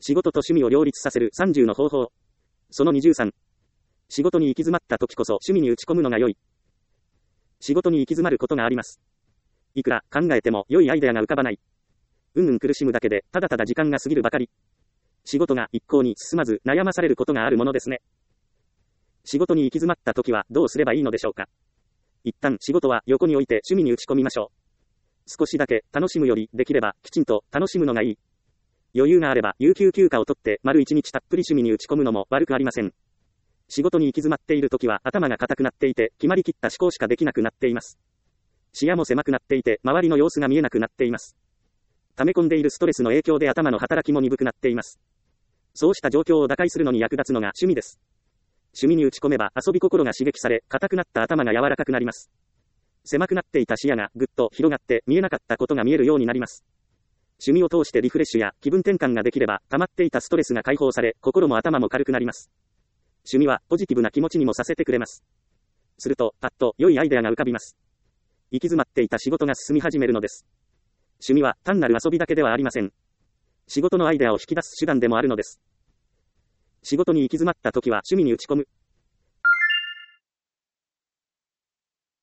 仕事と趣味を両立させる30の方法。その23。仕事に行き詰まった時こそ趣味に打ち込むのが良い。仕事に行き詰まることがあります。いくら考えても良いアイデアが浮かばない。苦しむだけでただただ時間が過ぎるばかり。仕事が一向に進まず悩まされることがあるものですね。仕事に行き詰まった時はどうすればいいのでしょうか。一旦仕事は横に置いて趣味に打ち込みましょう。少しだけ楽しむよりできればきちんと楽しむのがいい。余裕があれば有給休暇を取って丸一日たっぷり趣味に打ち込むのも悪くありません。仕事に行き詰まっている時は頭が固くなっていて決まりきった思考しかできなくなっています。視野も狭くなっていて周りの様子が見えなくなっています。溜め込んでいるストレスの影響で頭の働きも鈍くなっています。そうした状況を打開するのに役立つのが趣味です。趣味に打ち込めば遊び心が刺激され硬くなった頭が柔らかくなります。狭くなっていた視野がぐっと広がって見えなかったことが見えるようになります。趣味を通してリフレッシュや気分転換ができれば溜まっていたストレスが解放され心も頭も軽くなります。趣味はポジティブな気持ちにもさせてくれます。するとパッと良いアイデアが浮かびます。行き詰まっていた仕事が進み始めるのです。趣味は単なる遊びだけではありません。仕事のアイデアを引き出す手段でもあるのです。仕事に行き詰まった時は趣味に打ち込む。